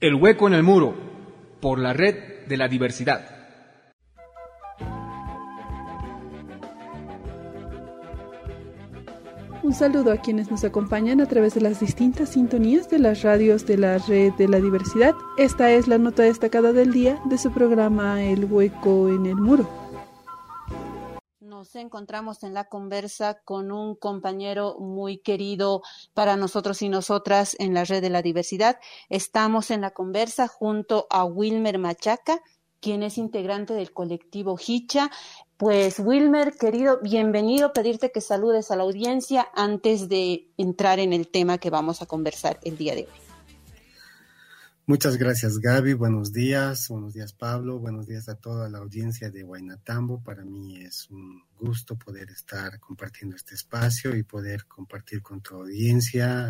El hueco en el muro, por la red de la diversidad. Un saludo a quienes nos acompañan a través de las distintas sintonías de las radios de la red de la diversidad. Esta es la nota destacada del día de su programa El hueco en el muro. Nos encontramos en la conversa con un compañero muy querido para nosotros y nosotras en la red de la diversidad. Estamos en la conversa junto a Wilmer Machaca, quien es integrante del colectivo Hicha. Pues Wilmer, querido, bienvenido, pedirte que saludes a la audiencia antes de entrar en el tema que vamos a conversar el día de hoy. Muchas gracias, Gaby. Buenos días Pablo, buenos días a toda la audiencia de Huaynatambo. Para mí es un gusto poder estar compartiendo este espacio y poder compartir con tu audiencia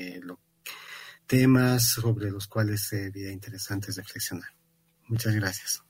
temas sobre los cuales sería interesante reflexionar. Muchas gracias.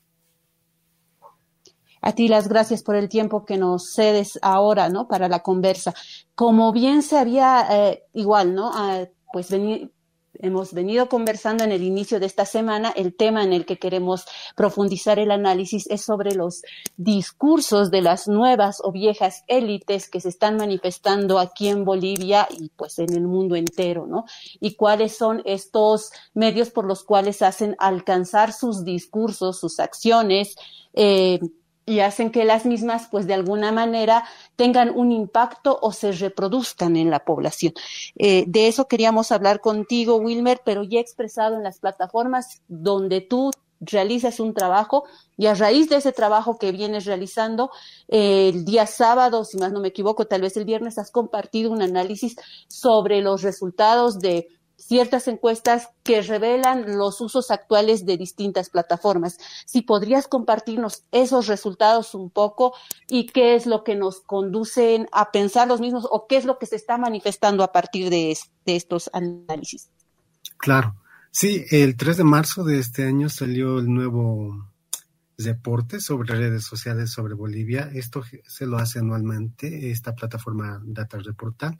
A ti las gracias por el tiempo que nos cedes ahora, ¿no? Para la conversa. Como bien se había igual, ¿no? Hemos venido conversando en el inicio de esta semana. El tema en el que queremos profundizar el análisis es sobre los discursos de las nuevas o viejas élites que se están manifestando aquí en Bolivia y pues en el mundo entero, ¿no? Y cuáles son estos medios por los cuales hacen alcanzar sus discursos, sus acciones, y hacen que las mismas, pues de alguna manera, tengan un impacto o se reproduzcan en la población. De eso queríamos hablar contigo, Wilmer, pero ya expresado en las plataformas donde tú realizas un trabajo, y a raíz de ese trabajo que vienes realizando, el día sábado, si más no me equivoco, tal vez el viernes, has compartido un análisis sobre los resultados de ciertas encuestas que revelan los usos actuales de distintas plataformas. Si podrías compartirnos esos resultados un poco y qué es lo que nos conducen a pensar los mismos o qué es lo que se está manifestando a partir de estos análisis. Claro, sí, el 3 de marzo de este año salió el nuevo reporte sobre redes sociales sobre Bolivia. Esto se lo hace anualmente esta plataforma Data Reportal.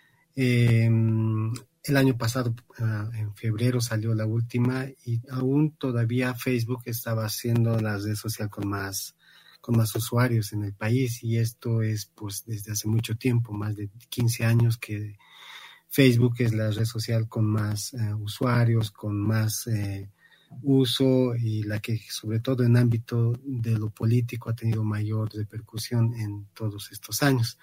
El año pasado, en febrero, salió la última y aún todavía Facebook estaba haciendo la red social con más usuarios en el país, y esto es pues desde hace mucho tiempo, más de 15 años que Facebook es la red social con más usuarios, con más uso, y la que sobre todo en ámbito de lo político ha tenido mayor repercusión en todos estos años.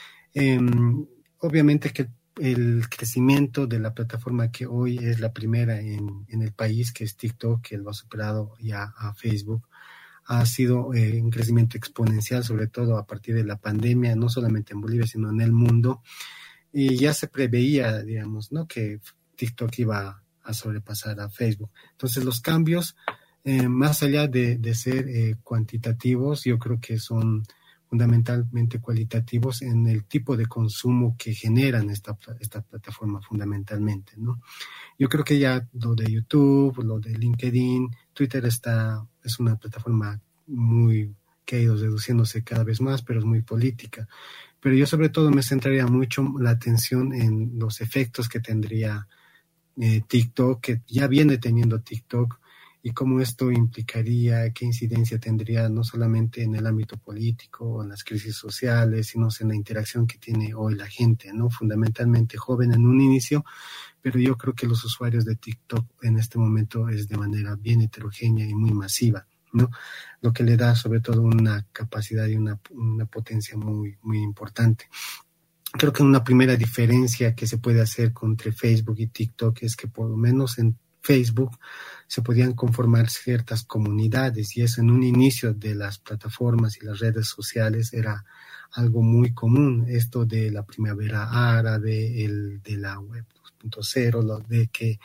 Obviamente que el crecimiento de la plataforma que hoy es la primera en el país, que es TikTok, que lo ha superado ya a Facebook, ha sido un crecimiento exponencial, sobre todo a partir de la pandemia, no solamente en Bolivia, sino en el mundo. Y ya se preveía, digamos, ¿no?, que TikTok iba a sobrepasar a Facebook. Entonces, los cambios, más allá de ser cuantitativos, yo creo que son fundamentalmente cualitativos en el tipo de consumo que generan esta plataforma fundamentalmente, ¿no? Yo creo que ya lo de YouTube, lo de LinkedIn, Twitter es una plataforma que ha ido reduciéndose cada vez más, pero es muy política. Pero yo sobre todo me centraría mucho la atención en los efectos que tendría TikTok, que ya viene teniendo TikTok, y cómo esto implicaría, qué incidencia tendría no solamente en el ámbito político o en las crisis sociales, sino en la interacción que tiene hoy la gente, ¿no? Fundamentalmente joven en un inicio, pero yo creo que los usuarios de TikTok en este momento es de manera bien heterogénea y muy masiva, ¿no? Lo que le da sobre todo una capacidad y una potencia muy, muy importante. Creo que una primera diferencia que se puede hacer entre Facebook y TikTok es que por lo menos en Facebook se podían conformar ciertas comunidades, y eso en un inicio de las plataformas y las redes sociales era algo muy común, esto de la primavera árabe, de la web 2.0, lo de que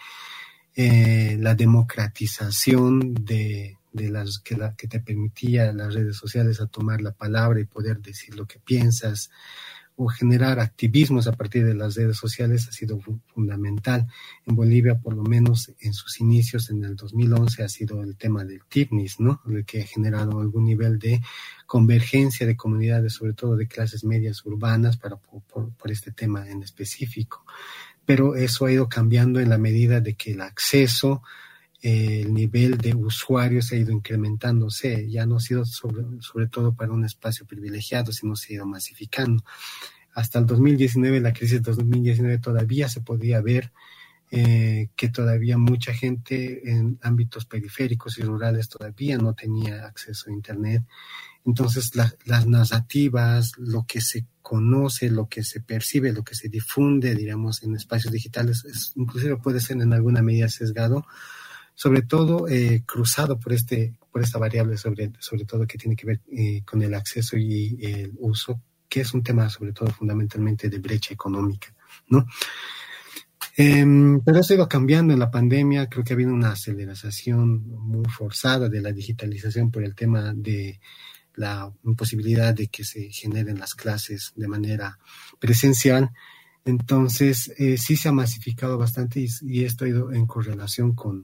la democratización que te permitía las redes sociales a tomar la palabra y poder decir lo que piensas, o generar activismos a partir de las redes sociales ha sido fundamental. En Bolivia, por lo menos en sus inicios, en el 2011, ha sido el tema del TIPNIS, ¿no?, el que ha generado algún nivel de convergencia de comunidades, sobre todo de clases medias urbanas, por este tema en específico. Pero eso ha ido cambiando en la medida de que el acceso el nivel de usuarios ha ido incrementándose, ya no ha sido sobre todo para un espacio privilegiado, sino se ha ido masificando. Hasta el 2019, la crisis de 2019, todavía se podía ver que todavía mucha gente en ámbitos periféricos y rurales todavía no tenía acceso a Internet. Entonces las narrativas, lo que se conoce, lo que se percibe, lo que se difunde, digamos, en espacios digitales, inclusive puede ser en alguna medida sesgado, sobre todo cruzado por esta variable, sobre todo que tiene que ver con el acceso y el uso, que es un tema sobre todo fundamentalmente de brecha económica, ¿no? Pero eso ha ido cambiando en la pandemia. Creo que ha habido una aceleración muy forzada de la digitalización por el tema de la imposibilidad de que se generen las clases de manera presencial. Entonces, sí se ha masificado bastante y esto ha ido en correlación con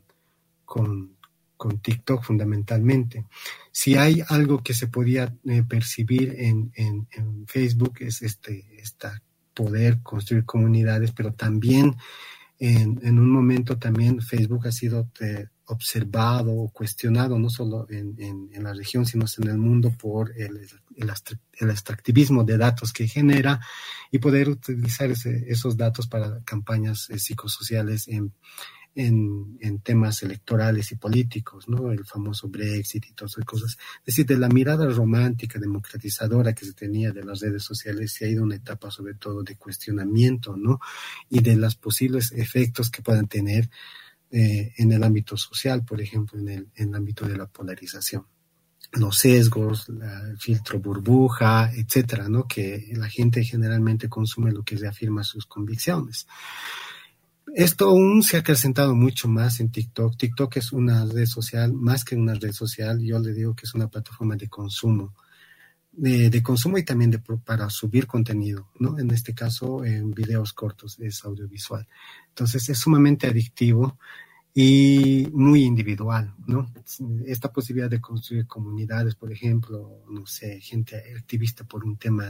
TikTok fundamentalmente. Si hay algo que se podía percibir en Facebook es esta poder construir comunidades, pero también en un momento también Facebook ha sido observado o cuestionado no solo en la región, sino en el mundo por el extractivismo de datos que genera y poder utilizar esos datos para campañas psicosociales en temas electorales y políticos, ¿no? El famoso Brexit y todas esas cosas. Es decir, de la mirada romántica, democratizadora que se tenía de las redes sociales, se ha ido una etapa sobre todo de cuestionamiento, ¿no? Y de los posibles efectos que puedan tener en el ámbito social, por ejemplo, en el ámbito de la polarización. Los sesgos, el filtro burbuja, etcétera, ¿no? Que la gente generalmente consume lo que reafirma sus convicciones. Esto aún se ha acrecentado mucho más en TikTok. TikTok es una red social, más que una red social, yo le digo que es una plataforma de consumo, de consumo y también para subir contenido, ¿no? En este caso, en videos cortos, es audiovisual. Entonces, es sumamente adictivo y muy individual, ¿no? Esta posibilidad de construir comunidades, por ejemplo, no sé, gente activista por un tema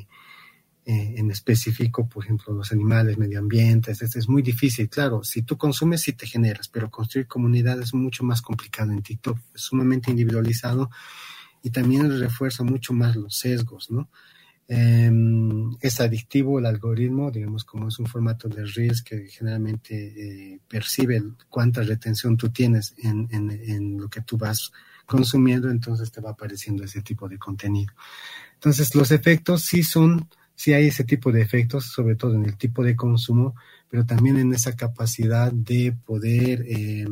en específico, por ejemplo, los animales, medio ambiente, es muy difícil. Claro, si tú consumes, sí te generas, pero construir comunidades es mucho más complicado en TikTok, es sumamente individualizado y también refuerza mucho más los sesgos, ¿no? Es adictivo el algoritmo, digamos, como es un formato de Reels que generalmente percibe cuánta retención tú tienes en lo que tú vas consumiendo, entonces te va apareciendo ese tipo de contenido. Entonces, los efectos sí hay ese tipo de efectos, sobre todo en el tipo de consumo, pero también en esa capacidad de poder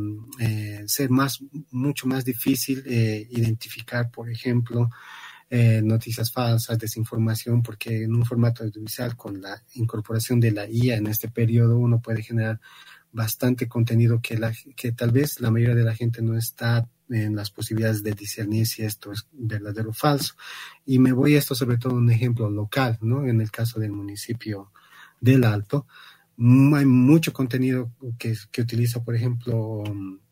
ser mucho más difícil identificar, por ejemplo, noticias falsas, desinformación, porque en un formato audiovisual con la incorporación de la IA en este periodo uno puede generar bastante contenido que tal vez la mayoría de la gente no está en las posibilidades de discernir si esto es verdadero o falso. Y me voy a esto sobre todo un ejemplo local, ¿no? En el caso del municipio del Alto, hay mucho contenido que utiliza, por ejemplo,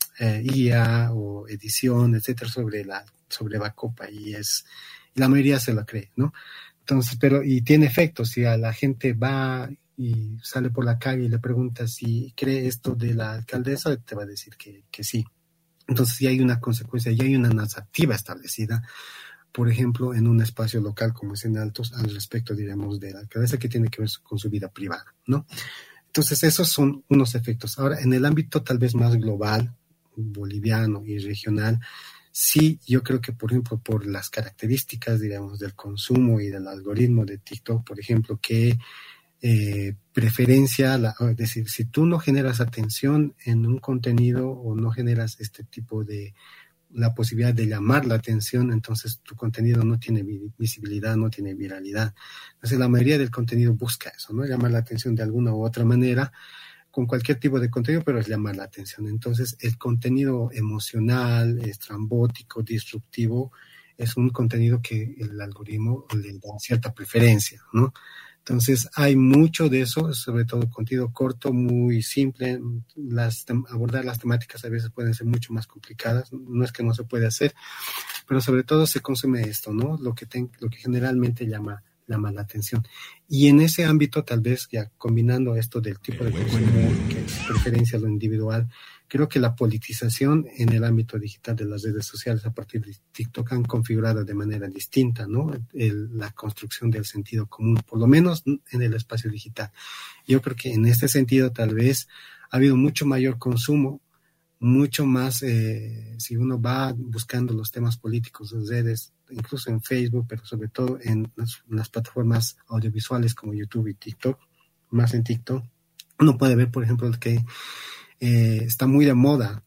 IA o edición, etcétera, sobre Bacopa y la mayoría se lo cree, ¿no? Entonces, y tiene efectos. Si a la gente va y sale por la calle y le pregunta si cree esto de la alcaldesa, te va a decir que sí. Entonces ya hay una consecuencia, ya hay una narrativa establecida, por ejemplo, en un espacio local como es en Altos, al respecto, diremos, de la alcaldesa que tiene que ver con su vida privada, ¿no? Entonces esos son unos efectos. Ahora, en el ámbito tal vez más global, boliviano y regional, sí, yo creo que, por ejemplo, por las características, digamos, del consumo y del algoritmo de TikTok, por ejemplo, que preferencia, es decir, si tú no generas atención en un contenido o no generas este tipo de la posibilidad de llamar la atención, entonces tu contenido no tiene visibilidad, no tiene viralidad. Entonces la mayoría del contenido busca eso, ¿no? Llamar la atención de alguna u otra manera, con cualquier tipo de contenido, pero es llamar la atención. Entonces el contenido emocional, estrambótico, disruptivo, es un contenido que el algoritmo le da cierta preferencia, ¿no? Entonces hay mucho de eso, sobre todo contenido corto, muy simple. Abordar las temáticas a veces pueden ser mucho más complicadas, no es que no se puede hacer, pero sobre todo se consume esto, ¿no? Lo que generalmente llama llama la atención. Y en ese ámbito, tal vez ya combinando esto del tipo de consumo, que preferencia a lo individual, creo que la politización en el ámbito digital de las redes sociales a partir de TikTok han configurado de manera distinta, ¿no? La construcción del sentido común, por lo menos en el espacio digital. Yo creo que en este sentido tal vez ha habido mucho mayor consumo, mucho más, si uno va buscando los temas políticos en redes, incluso en Facebook, pero sobre todo en las plataformas audiovisuales como YouTube y TikTok, más en TikTok, uno puede ver, por ejemplo, que está muy de moda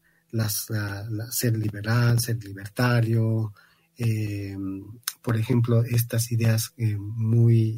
ser liberal, ser libertario, por ejemplo, estas ideas muy,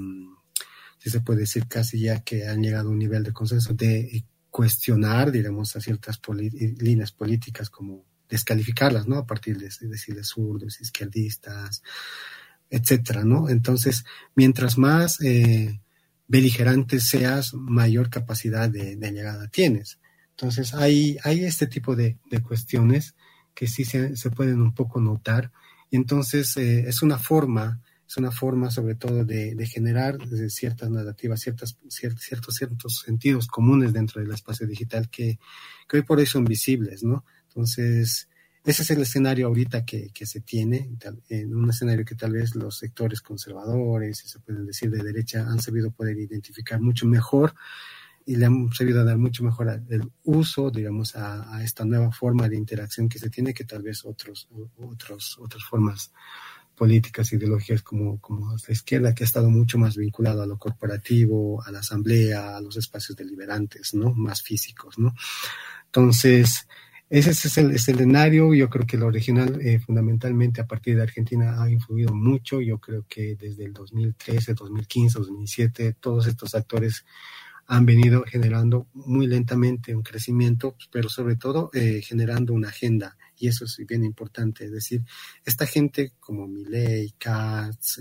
si se puede decir casi ya que han llegado a un nivel de consenso de cuestionar, digamos, a ciertas líneas políticas, como descalificarlas, ¿no? A partir de decirles zurdos, izquierdistas, etcétera, ¿no? Entonces, mientras más beligerante seas, mayor capacidad de llegada tienes. Entonces, hay este tipo de cuestiones que sí se pueden un poco notar. Y entonces, es una forma sobre todo de generar ciertas narrativas, ciertos sentidos comunes dentro del espacio digital que hoy por hoy son visibles, ¿no? Entonces, ese es el escenario ahorita que se tiene, en un escenario que tal vez los sectores conservadores, si se puede decir de derecha, han sabido poder identificar mucho mejor y le han sabido dar mucho mejor el uso, digamos, a esta nueva forma de interacción que se tiene, que tal vez otras formas políticas, ideologías como la izquierda, que ha estado mucho más vinculado a lo corporativo, a la asamblea, a los espacios deliberantes, ¿no? Más físicos, ¿no? Entonces, ese es el escenario. Yo creo que lo regional, fundamentalmente a partir de Argentina, ha influido mucho. Yo creo que desde el 2013, 2015, 2017, todos estos actores han venido generando muy lentamente un crecimiento, pero sobre todo generando una agenda. Y eso es bien importante, es decir, esta gente como Milei, Katz,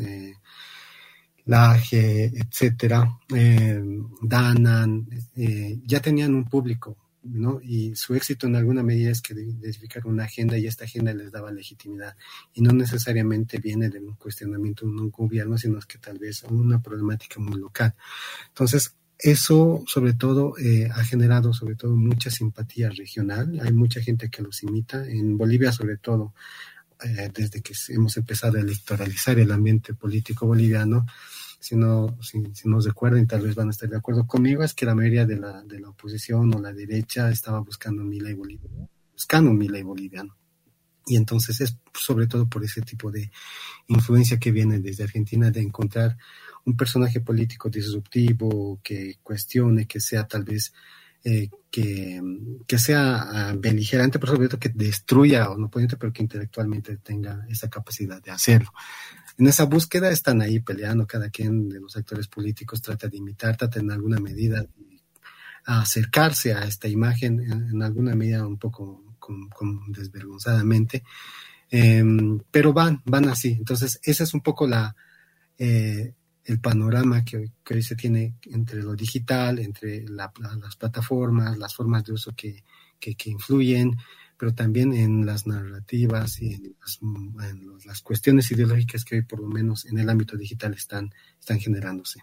Laje, etcétera, Danan, ya tenían un público, ¿no? Y su éxito en alguna medida es que identificaron una agenda y esta agenda les daba legitimidad. Y no necesariamente viene de un cuestionamiento de un gobierno, sino es que tal vez una problemática muy local. Entonces, eso sobre todo ha generado sobre todo mucha simpatía regional. Hay mucha gente que los imita. En Bolivia sobre todo, desde que hemos empezado a electoralizar el ambiente político boliviano, si nos recuerdan, tal vez van a estar de acuerdo conmigo, es que la mayoría de la oposición o la derecha estaba buscando un Milei boliviano. Y entonces es sobre todo por ese tipo de influencia que viene desde Argentina, de encontrar un personaje político disruptivo, que cuestione, que sea tal vez, que sea beligerante, pero sobre todo que destruya a un oponente, pero que intelectualmente tenga esa capacidad de hacerlo. En esa búsqueda están ahí peleando, cada quien de los actores políticos trata de imitar, trata en alguna medida de acercarse a esta imagen, en alguna medida un poco desvergonzadamente, pero van así. Entonces, ese es un poco el panorama que hoy se tiene entre lo digital, entre las plataformas, las formas de uso que influyen, pero también en las narrativas y en las cuestiones ideológicas que hoy, por lo menos en el ámbito digital, están generándose.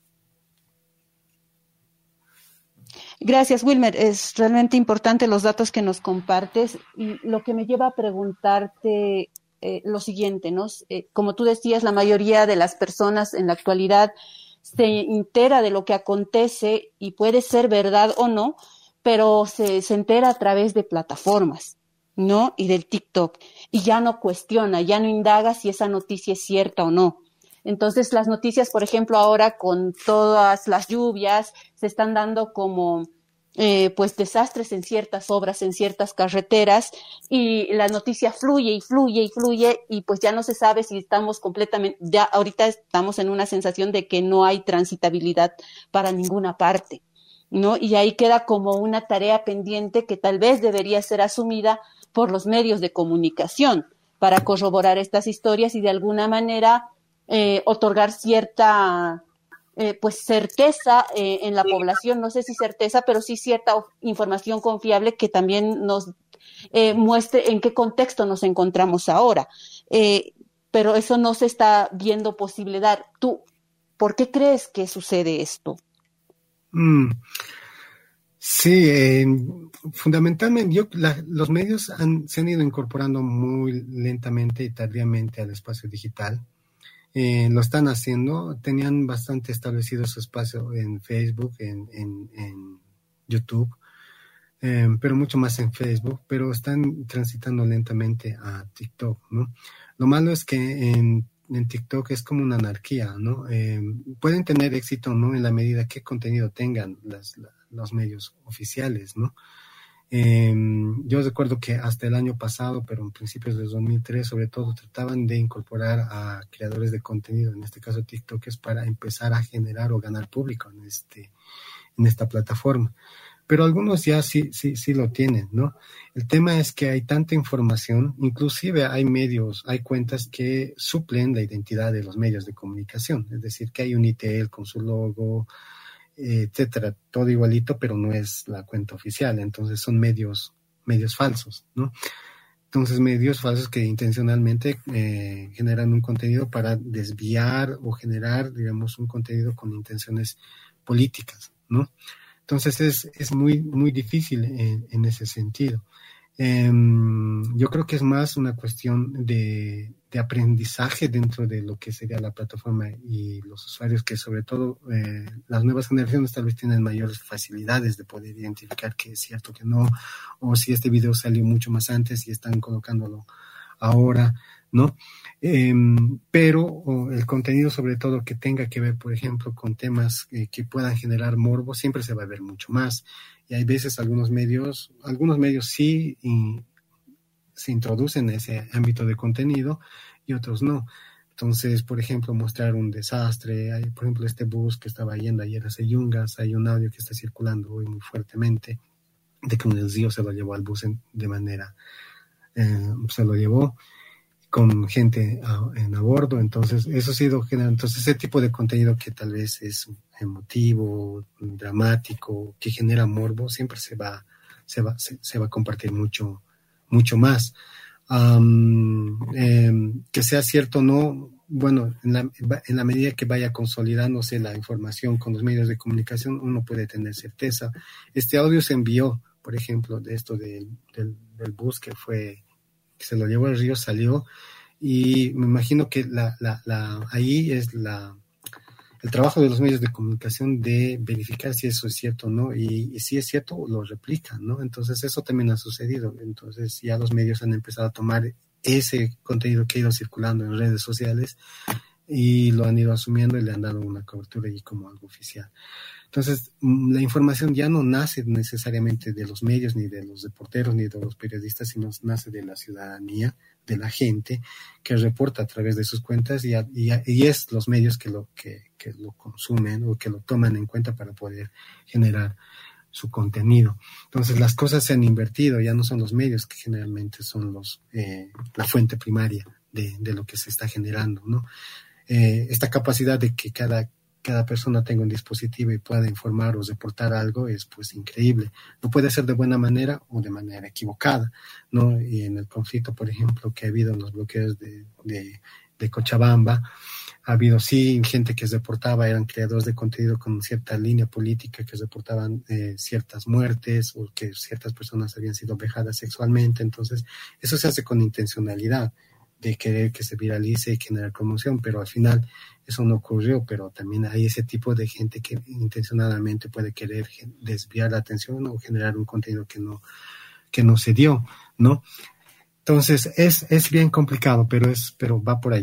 Gracias, Wilmer. Es realmente importante los datos que nos compartes y lo que me lleva a preguntarte lo siguiente, ¿no? Como tú decías, la mayoría de las personas en la actualidad se entera de lo que acontece y puede ser verdad o no, pero se entera a través de plataformas, ¿no? Y del TikTok. Y ya no cuestiona, ya no indaga si esa noticia es cierta o no. Entonces, las noticias, por ejemplo, ahora con todas las lluvias, se están dando como pues desastres en ciertas obras, en ciertas carreteras, y la noticia fluye y fluye y fluye, y pues ya no se sabe si estamos completamente, ya ahorita estamos en una sensación de que no hay transitabilidad para ninguna parte, ¿no? Y ahí queda como una tarea pendiente que tal vez debería ser asumida por los medios de comunicación para corroborar estas historias y de alguna manera otorgar cierta pues certeza en la población, no sé si certeza, pero sí cierta información confiable que también nos muestre en qué contexto nos encontramos ahora. Pero eso no se está viendo posible dar. Tú ¿Por qué crees que sucede esto? Sí, fundamentalmente los medios se han ido incorporando muy lentamente y tardíamente al espacio digital. Lo están haciendo, tenían bastante establecido su espacio en Facebook, en YouTube, pero mucho más en Facebook, pero están transitando lentamente a TikTok, ¿no? Lo malo es que en TikTok es como una anarquía, ¿no? Pueden tener éxito, ¿no? En la medida que contenido tengan los medios oficiales, ¿no? Yo recuerdo que hasta el año pasado, pero en principios de 2003, sobre todo, trataban de incorporar a creadores de contenido, en este caso TikTokers, para empezar a generar o ganar público en esta plataforma. Pero algunos ya sí lo tienen, ¿no? El tema es que hay tanta información, inclusive hay medios, hay cuentas que suplen la identidad de los medios de comunicación, es decir, que hay un ITL con su logo, etcétera, todo igualito, pero no es la cuenta oficial, entonces son medios falsos, ¿no? Entonces, medios falsos que intencionalmente generan un contenido para desviar o generar, digamos, un contenido con intenciones políticas, ¿no? Entonces, es muy, muy difícil en ese sentido. Yo creo que es más una cuestión de aprendizaje dentro de lo que sería la plataforma y los usuarios, que sobre todo las nuevas generaciones tal vez tienen mayores facilidades de poder identificar que es cierto, que no, o si este video salió mucho más antes y están colocándolo ahora, ¿no? Pero el contenido, sobre todo que tenga que ver, por ejemplo, con temas que puedan generar morbo, siempre se va a ver mucho más. Y hay veces algunos medios sí se introducen en ese ámbito de contenido y otros no. Entonces, por ejemplo, mostrar un desastre. Hay, por ejemplo, este bus que estaba yendo ayer a Yungas, hay un audio que está circulando hoy muy fuertemente de que un río se lo llevó al bus de manera, se lo llevó con gente a bordo. Entonces eso ha sido generando, entonces ese tipo de contenido que tal vez es emotivo, dramático, que genera morbo, siempre se va a compartir mucho más. Que sea cierto o no, bueno, en la medida que vaya consolidándose la información con los medios de comunicación, uno puede tener certeza. Este audio se envió, por ejemplo, de esto del bus que se lo llevó al río, salió, y me imagino que ahí es el trabajo de los medios de comunicación de verificar si eso es cierto o no, y si es cierto, lo replican, ¿no? Entonces eso también ha sucedido. Entonces ya los medios han empezado a tomar ese contenido que ha ido circulando en redes sociales y lo han ido asumiendo y le han dado una cobertura y como algo oficial. Entonces, la información ya no nace necesariamente de los medios, ni de los reporteros, ni de los periodistas, sino nace de la ciudadanía, de la gente que reporta a través de sus cuentas y es los medios que lo consumen o que lo toman en cuenta para poder generar su contenido. Entonces, las cosas se han invertido, ya no son los medios que generalmente son la fuente primaria de lo que se está generando, ¿no? Esta capacidad de que cada persona tenga un dispositivo y pueda informar o reportar algo es pues increíble. No puede ser de buena manera o de manera equivocada, ¿no? Y en el conflicto, por ejemplo, que ha habido en los bloqueos de Cochabamba, ha habido sí gente que reportaba, eran creadores de contenido con cierta línea política que reportaban ciertas muertes o que ciertas personas habían sido vejadas sexualmente. Entonces, eso se hace con intencionalidad de querer que se viralice y generar conmoción, pero al final eso no ocurrió. Pero también hay ese tipo de gente que intencionadamente puede querer desviar la atención o generar un contenido que no se dio, ¿no? Entonces es bien complicado, pero va por ahí.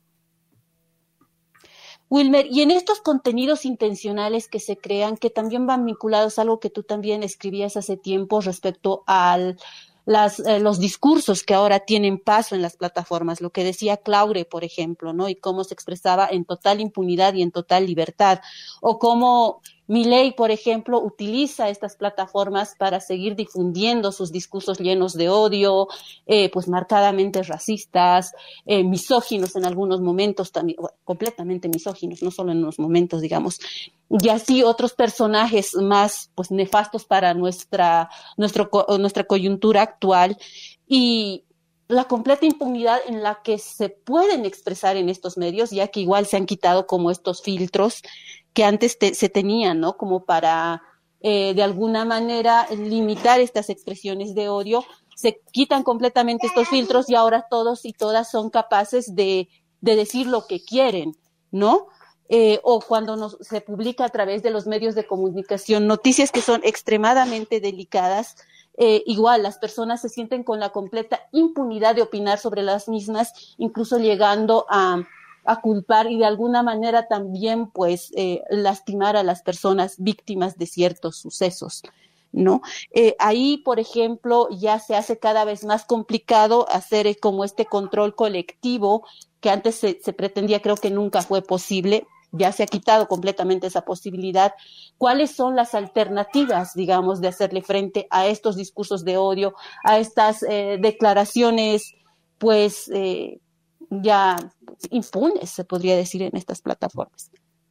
Wilmer, y en estos contenidos intencionales que se crean, que también van vinculados a algo que tú también escribías hace tiempo respecto a los discursos que ahora tienen paso en las plataformas, lo que decía Claure, por ejemplo, ¿no? Y cómo se expresaba en total impunidad y en total libertad, o cómo Milei, por ejemplo, utiliza estas plataformas para seguir difundiendo sus discursos llenos de odio, pues marcadamente racistas, misóginos en algunos momentos también, bueno, completamente misóginos, no solo en unos momentos, digamos, y así otros personajes más pues nefastos para nuestra coyuntura actual. Y la completa impunidad en la que se pueden expresar en estos medios, ya que igual se han quitado como estos filtros que antes se tenían, ¿no? Como para, de alguna manera, limitar estas expresiones de odio. Se quitan completamente estos filtros y ahora todos y todas son capaces de decir lo que quieren, ¿no? O cuando se publica a través de los medios de comunicación noticias que son extremadamente delicadas, igual las personas se sienten con la completa impunidad de opinar sobre las mismas, incluso llegando a culpar y de alguna manera también pues lastimar a las personas víctimas de ciertos sucesos, ¿no? Ahí, por ejemplo, ya se hace cada vez más complicado hacer como este control colectivo que antes se pretendía, creo que nunca fue posible. Ya se ha quitado completamente esa posibilidad. ¿Cuáles son las alternativas, digamos, de hacerle frente a estos discursos de odio, a estas declaraciones, pues, ya impunes, se podría decir, en estas plataformas?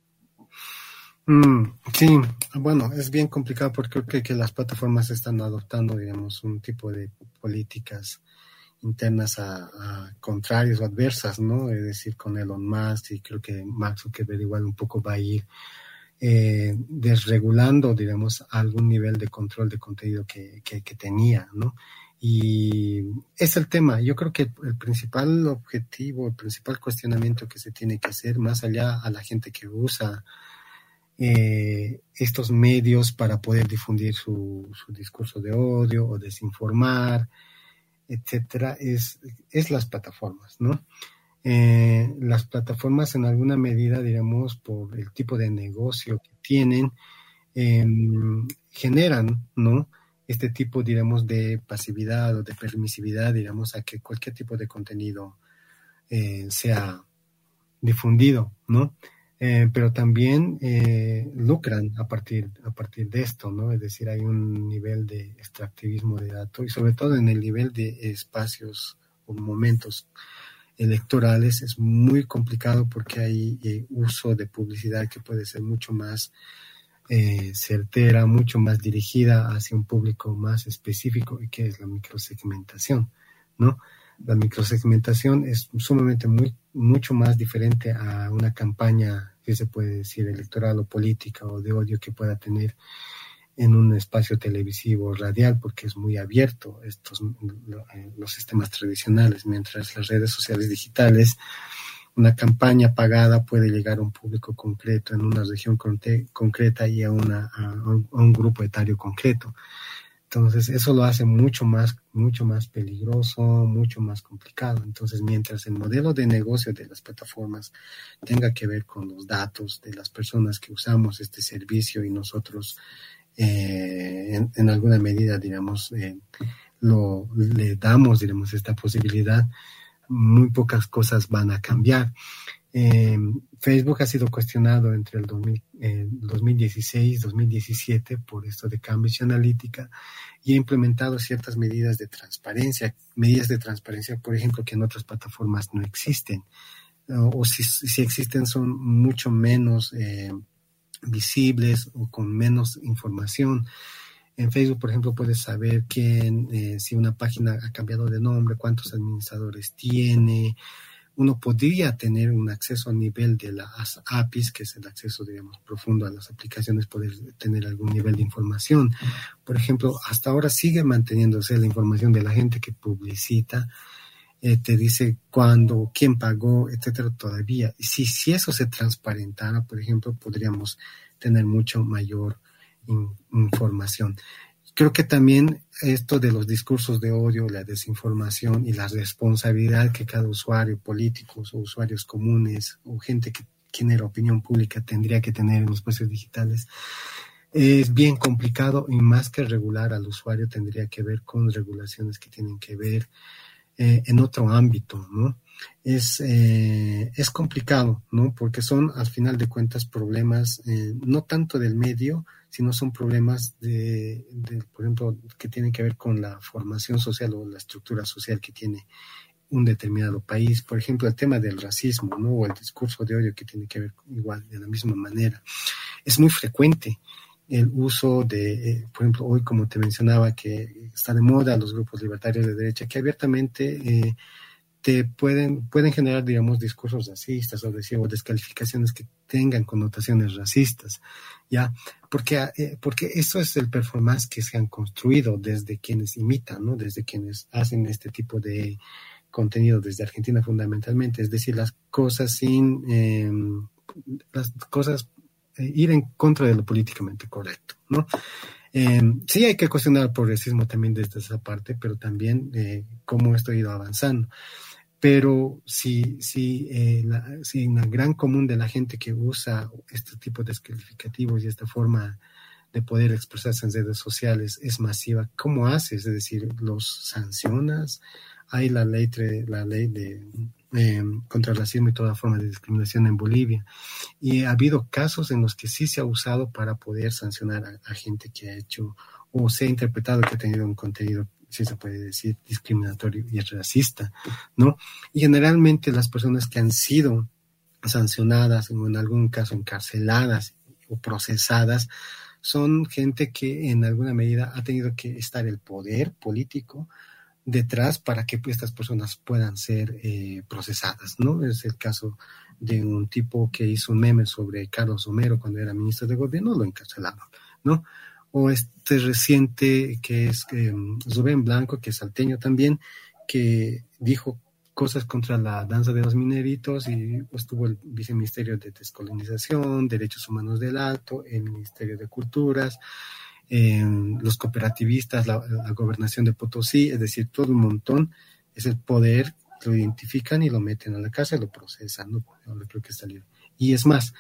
Sí, bueno, es bien complicado porque creo que las plataformas están adoptando, digamos, un tipo de políticas internas a contrarios o adversas, ¿no? Es decir, con Elon Musk, y creo que Mark Zuckerberg igual un poco va a ir desregulando, digamos, algún nivel de control de contenido que tenía, ¿no? Y es el tema. Yo creo que el principal objetivo, el principal cuestionamiento que se tiene que hacer, más allá a la gente que usa estos medios para poder difundir su discurso de odio o desinformar, etcétera, es las plataformas, ¿no? Las plataformas en alguna medida, digamos, por el tipo de negocio que tienen, generan, ¿no? Este tipo, digamos, de pasividad o de permisividad, digamos, a que cualquier tipo de contenido sea difundido, ¿no? Pero también lucran a partir de esto, ¿no? Es decir, hay un nivel de extractivismo de datos y sobre todo en el nivel de espacios o momentos electorales es muy complicado porque hay uso de publicidad que puede ser mucho más certera, mucho más dirigida hacia un público más específico, y que es la microsegmentación, ¿no? La microsegmentación es sumamente mucho más diferente a una campaña que se puede decir electoral o política o de odio que pueda tener en un espacio televisivo o radial, porque es muy abierto los sistemas tradicionales, mientras las redes sociales digitales, una campaña pagada puede llegar a un público concreto en una región concreta y a un grupo etario concreto. Entonces, eso lo hace mucho más peligroso, mucho más complicado. Entonces, mientras el modelo de negocio de las plataformas tenga que ver con los datos de las personas que usamos este servicio y nosotros, en alguna medida, digamos, le damos, digamos, esta posibilidad, muy pocas cosas van a cambiar. Facebook ha sido cuestionado entre el 2016 y 2017 por esto de Cambridge Analytica y ha implementado ciertas medidas de transparencia, por ejemplo, que en otras plataformas no existen, o si existen son mucho menos visibles o con menos información. En Facebook, por ejemplo, puedes saber si una página ha cambiado de nombre, cuántos administradores tiene. Uno podría tener un acceso a nivel de las APIs, que es el acceso, digamos, profundo a las aplicaciones, poder tener algún nivel de información. Por ejemplo, hasta ahora sigue manteniéndose la información de la gente que publicita, te dice cuándo, quién pagó, etcétera, todavía. Y si eso se transparentara, por ejemplo, podríamos tener mucho mayor información. Creo que también esto de los discursos de odio, la desinformación y la responsabilidad que cada usuario, políticos o usuarios comunes o gente que genera opinión pública tendría que tener en los espacios digitales, es bien complicado, y más que regular al usuario tendría que ver con regulaciones que tienen que ver en otro ámbito, ¿no? Es complicado, ¿no? Porque son, al final de cuentas, problemas no tanto del medio, sino son problemas por ejemplo, que tienen que ver con la formación social o la estructura social que tiene un determinado país. Por ejemplo, el tema del racismo, ¿no? O el discurso de odio, que tiene que ver igual de la misma manera. Es muy frecuente. el uso de, por ejemplo, hoy, como te mencionaba, que está de moda los grupos libertarios de derecha, que abiertamente te pueden generar, digamos, discursos racistas o descalificaciones que tengan connotaciones racistas, ¿ya? Porque eso es el performance que se han construido desde quienes imitan, ¿no? Desde quienes hacen este tipo de contenido desde Argentina fundamentalmente, es decir, las cosas ir en contra de lo políticamente correcto, ¿no? Sí hay que cuestionar el progresismo también desde esa parte, pero también cómo esto ha ido avanzando. Pero si en la gran común de la gente que usa este tipo de descalificativos y esta forma de poder expresarse en redes sociales es masiva, ¿cómo haces? Es decir, ¿los sancionas? Hay la ley de contra el racismo y toda forma de discriminación en Bolivia. Y ha habido casos en los que sí se ha usado para poder sancionar a gente que ha hecho o se ha interpretado que ha tenido un contenido, si se puede decir, discriminatorio y racista, ¿no? Y generalmente las personas que han sido sancionadas o en algún caso encarceladas o procesadas son gente que en alguna medida ha tenido que estar el poder político detrás para que estas personas puedan ser procesadas, ¿no? Es el caso de un tipo que hizo un meme sobre Carlos Homero cuando era ministro de gobierno, lo encarcelaron, ¿no? O este reciente que es Rubén Blanco, que es salteño también, que dijo cosas contra la danza de los mineritos y pues tuvo el viceministerio de descolonización, derechos humanos del Alto, el ministerio de culturas, los cooperativistas, la gobernación de Potosí, es decir, todo un montón. Es el poder, lo identifican y lo meten a la cárcel, lo procesan, ¿no? Ahora creo que está libre. Y es más,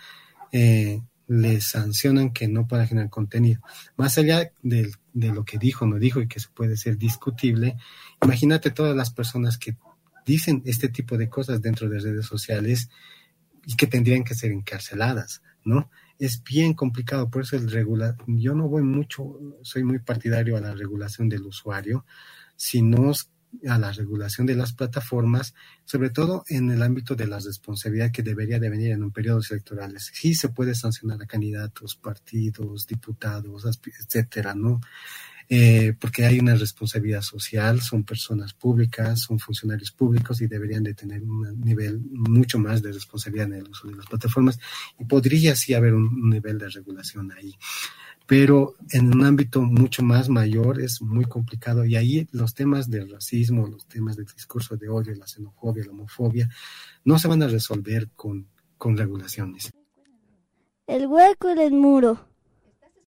les sancionan que no pueda generar contenido. Más allá de lo que dijo, no dijo y que se puede ser discutible, imagínate todas las personas que dicen este tipo de cosas dentro de redes sociales y que tendrían que ser encarceladas, ¿no? Es bien complicado, por eso yo no voy mucho, soy muy partidario a la regulación del usuario, sino a la regulación de las plataformas, sobre todo en el ámbito de la responsabilidad que debería de venir en un periodo electoral. Sí se puede sancionar a candidatos, partidos, diputados, etcétera, ¿no? Porque hay una responsabilidad social, son personas públicas, son funcionarios públicos y deberían de tener un nivel mucho más de responsabilidad en el uso de las plataformas y podría sí haber un nivel de regulación ahí. Pero en un ámbito mucho más mayor es muy complicado y ahí los temas del racismo, los temas del discurso de odio, la xenofobia, la homofobia, no se van a resolver con regulaciones. El hueco en el muro.